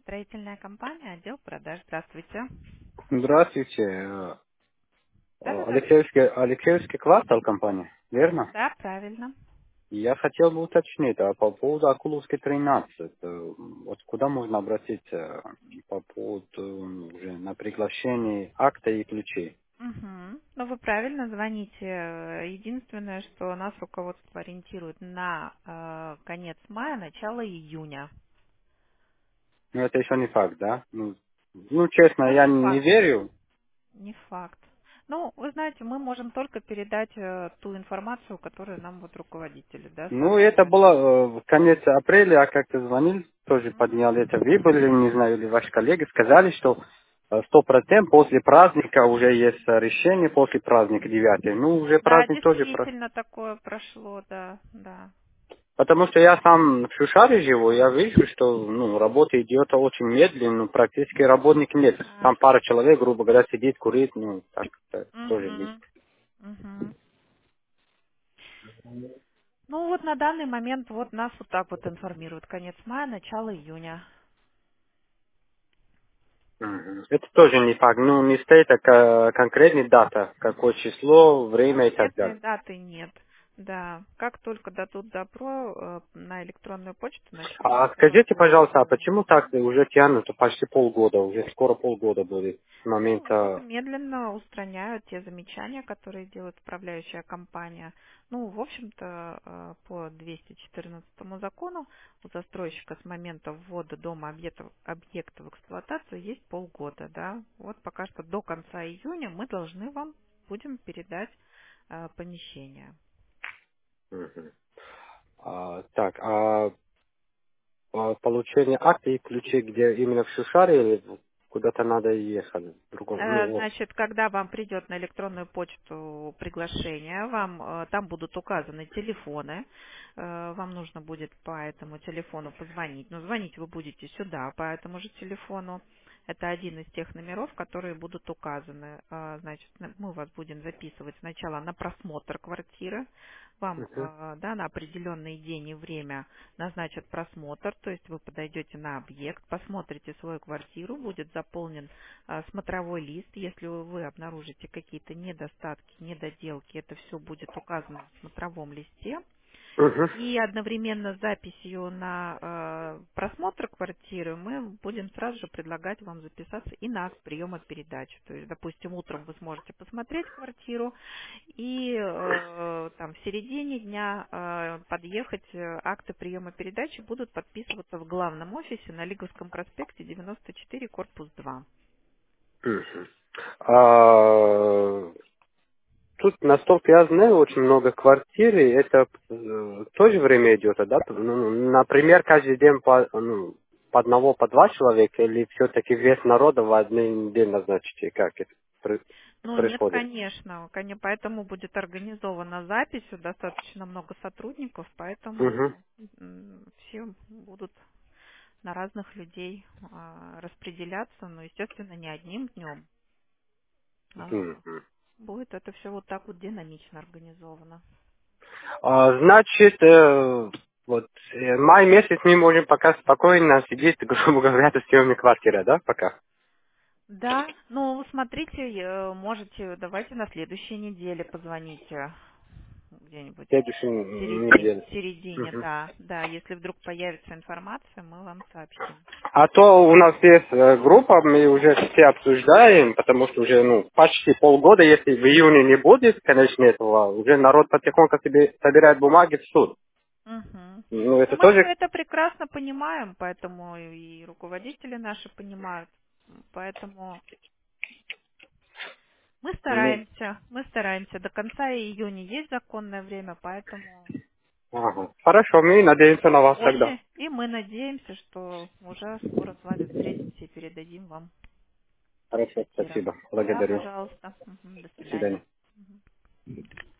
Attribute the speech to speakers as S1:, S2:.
S1: Строительная компания, отдел продаж. Здравствуйте.
S2: Здравствуйте.
S1: Да-да-да.
S2: Алексеевский квартал компания, верно?
S1: Да, правильно.
S2: Я хотел бы уточнить, а по поводу Акуловской 13, вот куда можно обратиться по поводу уже на приглашение акта и ключей?
S1: Угу. Ну, вы правильно звоните. Единственное, что нас руководство ориентирует на конец мая, начало июня.
S2: Ну, это еще не факт, да? Ну, честно,
S1: Ну,
S2: я
S1: не
S2: не
S1: факт.
S2: верю.
S1: Не факт. Ну, вы знаете, мы можем только передать ту информацию, которую нам вот руководители, да,
S2: Ну, это
S1: сообщают.
S2: было в конец апреля, а как-то звонил, тоже
S1: Мгм.
S2: поднял это. Вы были, не знаю, или ваши коллеги сказали, что 100% после праздника уже есть решение, после праздника 9. Ну, уже
S1: Да,
S2: праздник тоже про...
S1: действительно такое прошло, да, да.
S2: Потому что я сам в Шушаре живу, я вижу, что работа идет очень медленно, ну, практически работников нет.
S1: А,
S2: Там пара человек, грубо говоря, сидит, курит, так тоже есть.
S1: Мгм. Мгм. Ну вот на данный момент вот нас вот так вот информируют. Конец мая, начало июня.
S2: Мгм. Это тоже не факт. Ну, не стоит конкретная дата, какое число, время и так
S1: Конкретной
S2: далее.
S1: даты нет. Да. Как только дадут добро на электронную почту,
S2: А
S1: начнется
S2: скажите, пожалуйста, а
S1: распределение.
S2: почему так уже тянут почти полгода, уже скоро полгода будет с
S1: Ну, вот
S2: момента...
S1: медленно устраняют те замечания, которые делает управляющая компания. Ну, в общем-то, по 214 закону у застройщика с момента ввода дома объекта в эксплуатацию есть полгода, да. Вот пока что до конца июня мы должны вам будем передать помещение.
S2: Мгм. Так, получение акта и ключей, где именно в Шушаре или куда-то надо ехать в другом? Ну, вот.
S1: Значит, когда вам придет на электронную почту приглашение, вам там будут указаны телефоны. Вам нужно будет по этому телефону позвонить. Но звонить вы будете сюда по этому же телефону. Это один из тех номеров, которые будут указаны. Значит, мы вас будем записывать сначала на просмотр квартиры. Вам
S2: Мгм.
S1: да, на определенный день и время назначат просмотр, то есть вы подойдете на объект, посмотрите свою квартиру, будет заполнен смотровой лист. Если вы обнаружите какие-то недостатки, недоделки, это все будет указано в смотровом листе.
S2: Мгм.
S1: И одновременно с записью на просмотр квартиры мы будем сразу же предлагать вам записаться и на акт приема передачи. То есть, допустим, утром вы сможете посмотреть квартиру и там в середине дня подъехать, акты приема передачи будут подписываться в главном офисе на Лиговском проспекте 94, корпус 2.
S2: Мгм. А, Тут, насколько я знаю, очень много квартир, и это тоже время идет, да? Например, каждый день по одного, по два человека, или все-таки весь народа в один день назначите, как это
S1: Ну, нет,
S2: происходит?
S1: конечно. Поэтому будет организована запись, достаточно много сотрудников,
S2: Мгм.
S1: поэтому все будут на разных людей распределяться, но, естественно, не одним днем.
S2: Мгм.
S1: Будет это все вот так вот динамично организовано.
S2: Значит, май месяц мы можем пока спокойно сидеть, грубо говоря, с съемной квартиры, да, пока?
S1: Да, ну, смотрите, можете, давайте на следующей неделе позвоните где-нибудь
S2: В следующей
S1: в
S2: неделе.
S1: середине,
S2: Мгм.
S1: да, да, если вдруг появится информация, мы вам сообщим.
S2: А то у нас есть группа, мы уже все обсуждаем, потому что уже почти полгода, если в июне не будет, конечно, этого, уже народ потихоньку себе собирает бумаги в суд.
S1: Мгм.
S2: Ну,
S1: Ну,
S2: это
S1: мы все
S2: тоже...
S1: это прекрасно понимаем, поэтому и руководители наши понимают. Поэтому
S2: ну,
S1: мы стараемся. До конца июня есть законное время, поэтому
S2: ага. Хорошо, мы надеемся на вас тогда.
S1: очень. И мы надеемся, что уже скоро с вами встретимся и передадим вам
S2: Хорошо,
S1: квартиру.
S2: спасибо.
S1: Да,
S2: Благодарю.
S1: пожалуйста. Мгм. До
S2: До свидания.
S1: свидания. Мгм.